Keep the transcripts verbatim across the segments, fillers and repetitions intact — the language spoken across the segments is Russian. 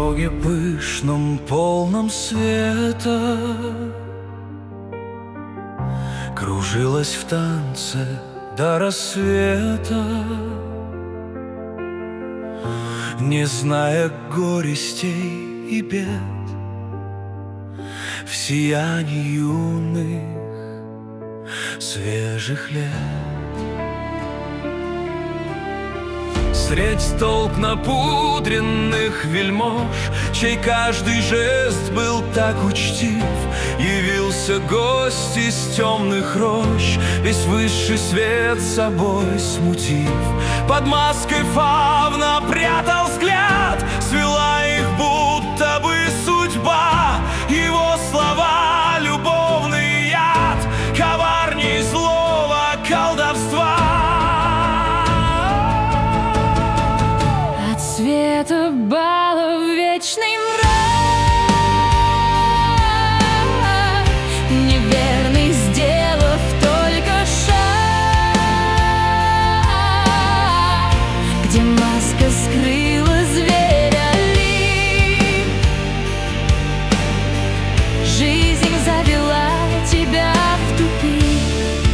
круге пышном, полном света, кружилась в танце до рассвета, не зная горестей и бед, в сиянии юных свежих лет. Средь толп напудренных вельмож, чей каждый жест был так учтив, явился гость из темных рощ, весь высший свет собой смутив. Под маской фавна прятал взгляд, свела их будто бы судьба. Его слова — любовный яд, коварней злого колдовства. От света бала в вечный мрак, неверный сделав только шаг, где маска скрыла зверя лик, жизнь завела тебя в тупик.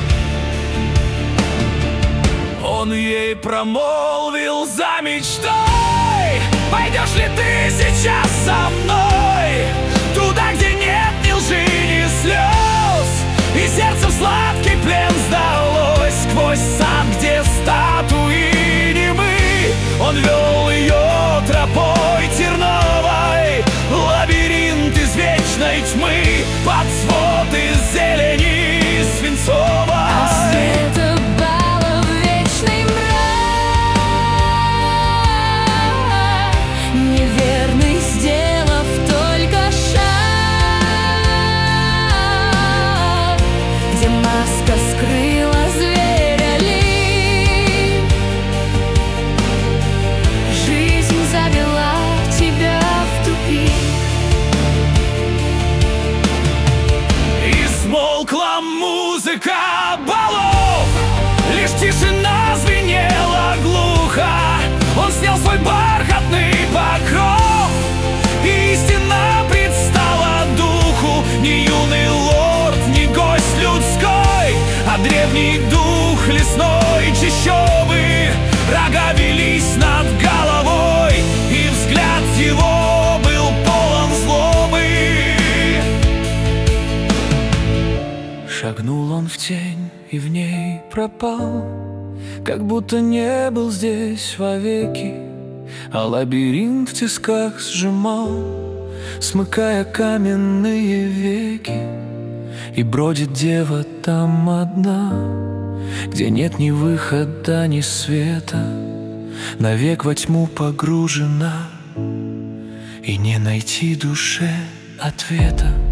Он ей промолвил за мечтой: пойдешь ли ты сейчас со мной туда, где нет ни лжи, ни слез, и сердцем сладкий плен сдалось сквозь сад, где статуи немы. Он вел ее тропой терновой, лабиринт из вечной тьмы, под свод из зелени свинцовой. От света бала в вечный мрак, неверный сделав только шаг, где маска скрыла зверя лик, жизнь завела тебя в тупик. И смолкла музыка балов, лишь тишина звенела глухо. Он снял свой бархатный покров, и истина предстала духу. Не юный лорд, не гость людской, а древний дух лесной чащобы. Рога велись над головой, и взгляд его был полон злобы. Шагнул он в тень и в ней пропал, как будто не был здесь вовеки, а лабиринт в тисках сжимал, смыкая каменные веки. И бродит дева там одна, где нет ни выхода, ни света, навек во тьму погружена, и не найти душе ответа.